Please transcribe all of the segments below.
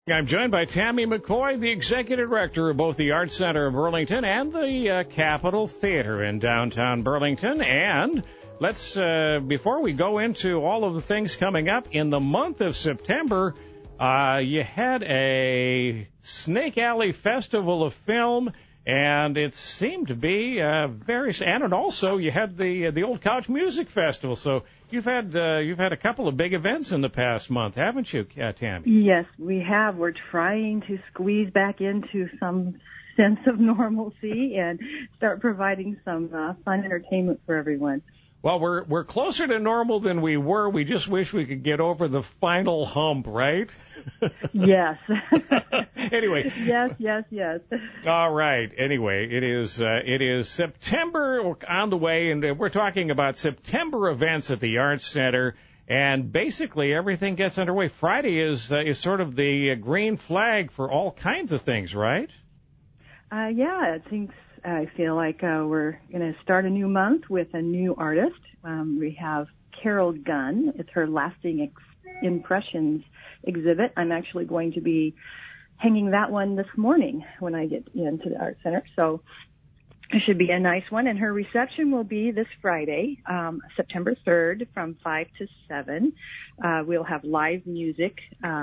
I'm joined by Tammy McCoy, the Executive Director of both the Arts Center of Burlington and the Capitol Theater in downtown Burlington. And let's, before we go into all of the things coming up, in the month of September, you had a Snake Alley Festival of Film, and it seemed to be and also you had the Old Couch Music Festival. So you've had a couple of big events in the past month, haven't you, Tammy? Yes, we have. We're trying to squeeze back into some sense of normalcy and start providing some fun entertainment for everyone. Well, we're closer to normal than we were. We just wish we could get over the final hump, right? Yes. Anyway. Yes. All right. Anyway, it is September on the way, and we're talking about September events at the Arts Center, and basically everything gets underway. Friday is sort of the green flag for all kinds of things, right? Yeah, I feel like we're going to start a new month with a new artist. We have Carol Gunn. It's her Lasting Impressions exhibit. I'm actually going to be hanging that one this morning when I get into the Art Center. So it should be a nice one. And her reception will be this Friday, September 3rd from 5 to 7. We'll have live music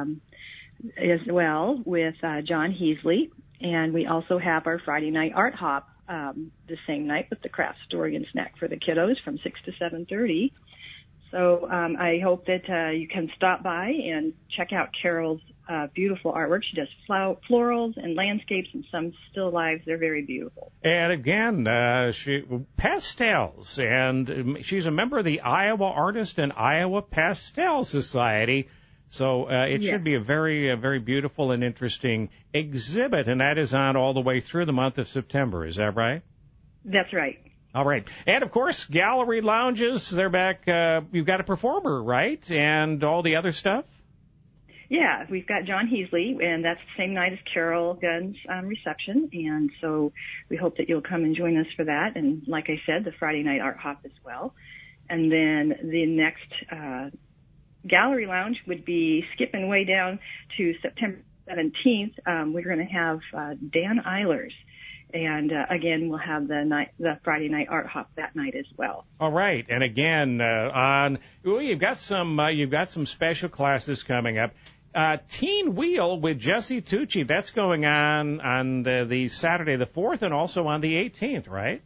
as well with John Heasley. And we also have our Friday night art hop the same night with the craft story and snack for the kiddos from 6 to 7:30. So I hope that you can stop by and check out Carol's beautiful artwork. She does florals and landscapes and some still lives. They're very beautiful. And again, pastels. And she's a member of the Iowa Artist and Iowa Pastel Society. So it should be a very beautiful and interesting exhibit, and that is on all the way through the month of September. Is that right? That's right. All right. And, of course, gallery lounges, they're back. You've got a performer, right, and all the other stuff? Yeah, we've got John Heasley, and that's the same night as Carol Gunn's reception, and so we hope that you'll come and join us for that. And like I said, the Friday night art hop as well. And then the next gallery lounge would be skipping way down to September 17th. We're going to have Dan Eilers, and again we'll have the Friday night art hop that night as well. All right, and again you've got some special classes coming up. Teen Wheel with Jesse Tucci, that's going on the Saturday the 4th and also on the 18th, right?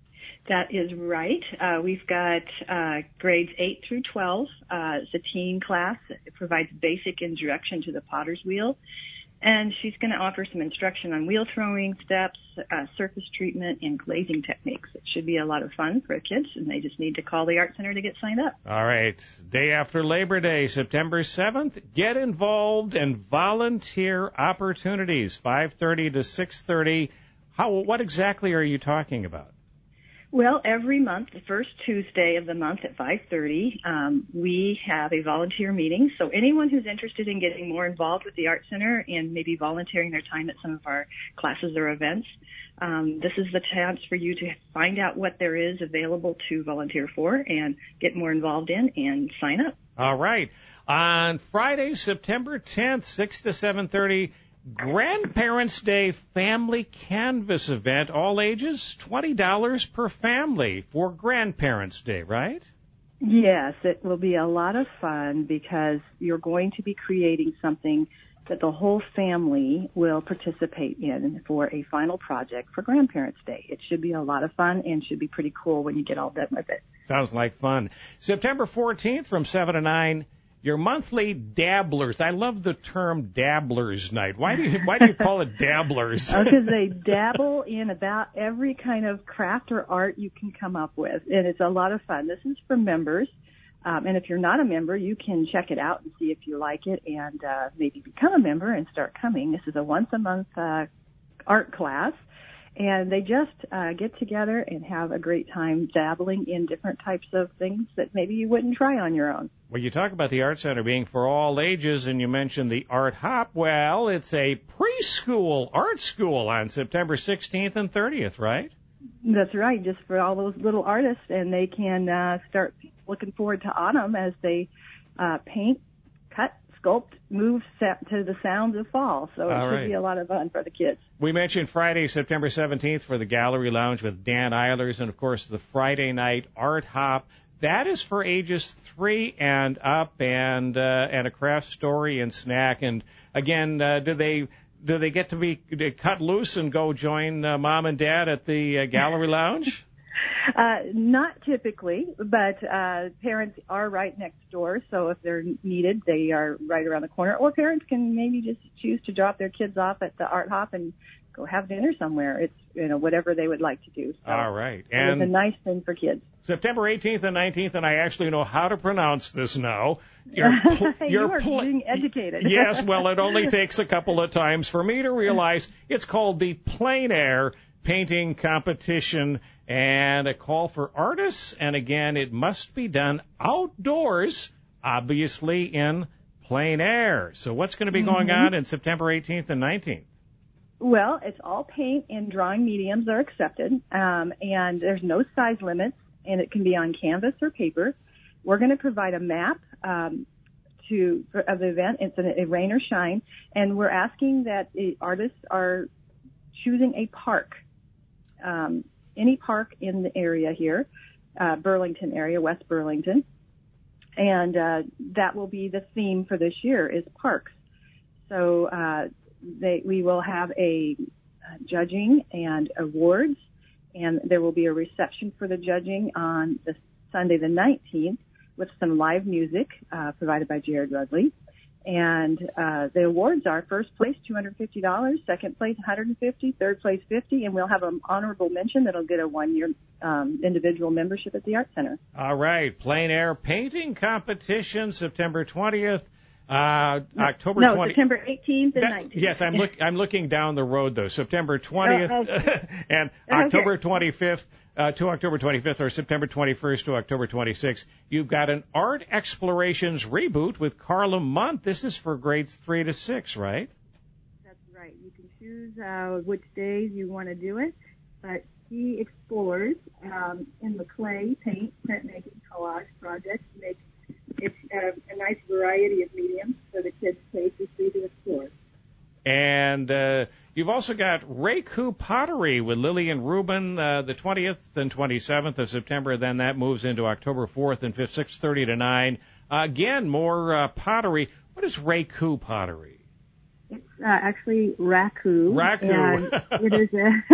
That is right. We've got grades 8 through 12. It's a teen class. It provides basic introduction to the potter's wheel. And she's going to offer some instruction on wheel throwing steps, surface treatment, and glazing techniques. It should be a lot of fun for kids, and they just need to call the Art Center to get signed up. All right. Day after Labor Day, September 7th, get involved in volunteer opportunities, 5:30 to 6:30. What exactly are you talking about? Well, every month, the first Tuesday of the month at 5:30, we have a volunteer meeting. So anyone who's interested in getting more involved with the Art Center and maybe volunteering their time at some of our classes or events, this is the chance for you to find out what there is available to volunteer for and get more involved in and sign up. All right. On Friday, September 10th, 6 to 7:30, Grandparents' Day Family Canvas event, all ages, $20 per family for Grandparents' Day, right? Yes, it will be a lot of fun because you're going to be creating something that the whole family will participate in for a final project for Grandparents' Day. It should be a lot of fun and should be pretty cool when you get all done with it. Sounds like fun. September 14th from 7 to 9, your monthly Dabblers. I love the term Dabblers Night. Why do you call it Dabblers? Because they dabble in about every kind of craft or art you can come up with, and it's a lot of fun. This is for members, and if you're not a member, you can check it out and see if you like it, and maybe become a member and start coming. This is a once-a-month art class. And they just get together and have a great time dabbling in different types of things that maybe you wouldn't try on your own. Well, you talk about the Art Center being for all ages, and you mentioned the Art Hop. Well, it's a preschool art school on September 16th and 30th, right? That's right, just for all those little artists, and they can start looking forward to autumn as they paint, cut, sculpt moves to the sounds of fall. So it should be a lot of fun for the kids. We mentioned Friday, September 17th for the Gallery Lounge with Dan Eilers, and, of course, the Friday night Art Hop. That is for ages 3 and up, and a craft story and snack. And, again, do they get to be cut loose and go join Mom and Dad at the Gallery Lounge? Not typically, but parents are right next door, so if they're needed, they are right around the corner. Or parents can maybe just choose to drop their kids off at the Art Hop and go have dinner somewhere. It's, whatever they would like to do. So all right. And it's a nice thing for kids. September 18th and 19th, and I actually know how to pronounce this now. You are being educated. Yes, well, it only takes a couple of times for me to realize it's called the Plein Air Painting Competition, and a call for artists. And again, it must be done outdoors, obviously in plein air. So what's going to be going on in September 18th and 19th? Well, it's all paint and drawing mediums are accepted, and there's no size limits, and it can be on canvas or paper. We're going to provide a map of the event. It's a rain or shine, and we're asking that the artists are choosing a park. Any park in the area here, Burlington area, West Burlington. And that will be the theme for this year is parks. So we will have a judging and awards, and there will be a reception for the judging on the Sunday the 19th with some live music provided by Jared Rudley. And the awards are first place $250, second place $150, third place $50, and we'll have an honorable mention that'll get a 1-year individual membership at the Art Center. All right, plein air painting competition, September 20th, October 20th. No, September 18th and 19th. Yes, I'm looking down the road though. September 20th and October 25th. To October 25th or September 21st to October 26th. You've got an Art Explorations reboot with Carla Munt. This is for grades 3 to 6, right? That's right. You can choose which days you want to do it, but he explores in the clay, paint, printmaking, collage projects. It's a nice variety of mediums for the kids' places to explore. And you've also got Reiku Pottery with Lillian Rubin the 20th and 27th of September. Then that moves into October 4th and 5th, 6:30 to 9. Again, more pottery. What is Reiku Pottery? It's actually raku. Raku. And it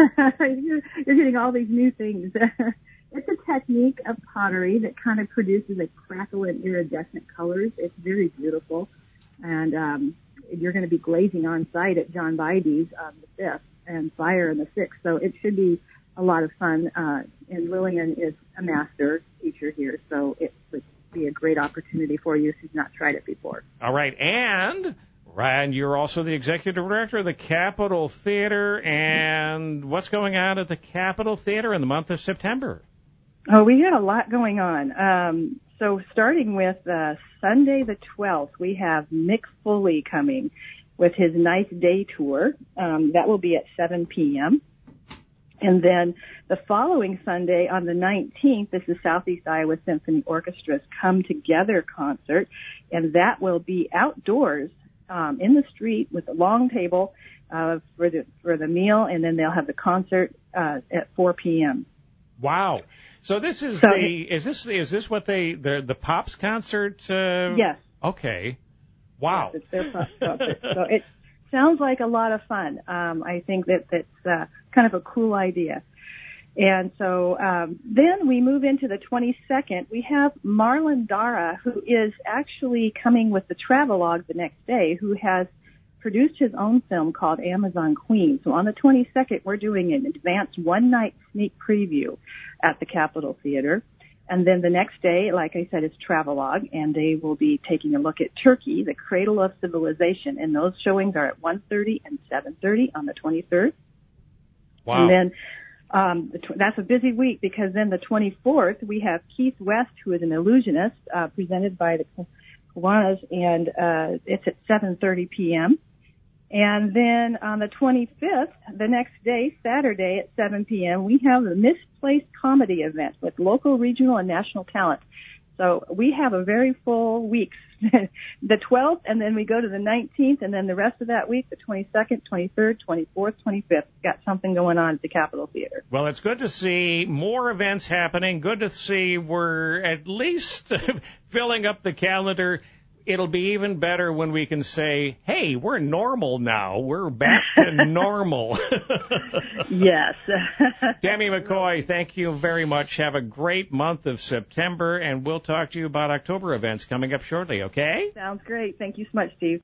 is you're getting all these new things. It's a technique of pottery that kind of produces a crackle and iridescent colors. It's very beautiful. And you're going to be glazing on site at John Bydee's on the 5th and Fire on the 6th. So it should be a lot of fun. And Lillian is a master teacher here, so it would be a great opportunity for you if you've not tried it before. All right. And Ryan, you're also the executive director of the Capitol Theater. And what's going on at the Capitol Theater in the month of September? Oh, we got a lot going on. So starting with Sunday the 12th, we have Mick Foley coming with his Nice Day Tour. That will be at 7 p.m. And then the following Sunday on the 19th, this is Southeast Iowa Symphony Orchestra's Come Together concert, and that will be outdoors in the street with a long table for the meal, and then they'll have the concert at 4 p.m. Wow. So this is is this what the Pops concert? Yes. Okay. Wow. Yes, it's their Pops concert. So it sounds like a lot of fun. I think that's kind of a cool idea. And so then we move into the 22nd. We have Marlon Dara, who is actually coming with the Travelogue the next day, who has produced his own film called Amazon Queen. So on the 22nd, we're doing an advanced one-night sneak preview at the Capitol Theater. And then the next day, like I said, is Travelogue, and they will be taking a look at Turkey, the cradle of civilization. And those showings are at 1:30 and 7:30 on the 23rd. Wow. And then that's a busy week because then the 24th, we have Keith West, who is an illusionist, presented by the Kiwanis, and it's at 7:30 p.m. And then on the 25th, the next day, Saturday at 7 p.m., we have the Misplaced Comedy event with local, regional, and national talent. So we have a very full week, the 12th, and then we go to the 19th, and then the rest of that week, the 22nd, 23rd, 24th, 25th, got something going on at the Capitol Theater. Well, it's good to see more events happening. Good to see we're at least filling up the calendar. It'll be even better when we can say, hey, we're normal now. We're back to normal. Yes. Tammy McCoy, thank you very much. Have a great month of September, and we'll talk to you about October events coming up shortly, okay? Sounds great. Thank you so much, Steve.